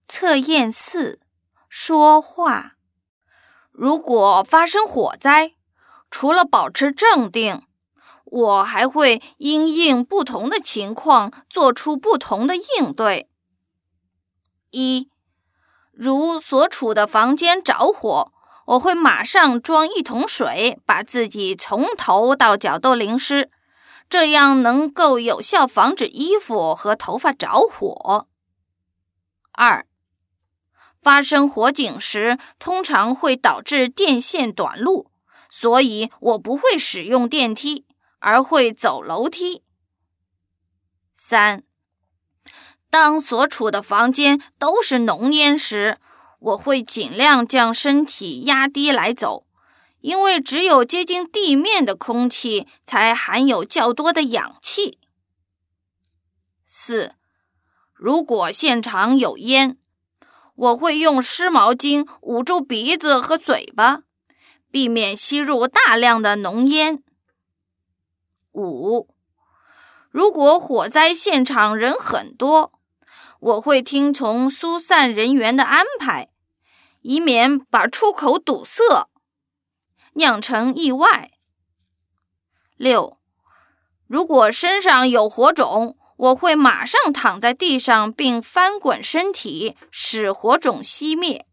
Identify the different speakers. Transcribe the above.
Speaker 1: 测验4，说话。如果发生火灾，除了保持镇定，我还会因应不同的情况做出不同的应对。1，如所处的房间着火，我会马上装1桶水，把自己从头到脚都淋湿，这样能够有效防止衣服和头发着火。2，发生火警时，通常会导致电线短路，所以我不会使用电梯，而会走楼梯。3，当所处的房间都是浓烟时，我会尽量将身体压低来走，因为只有接近地面的空气才含有较多的氧气。4，如果现场有烟，我会用湿毛巾捂住鼻子和嘴巴，避免吸入大量的浓烟。5，如果火灾现场人很多，我会听从疏散人员的安排，以免把出口堵塞，酿成意外。6，如果身上有火种，我会马上躺在地上并翻滚身体，使火种熄灭。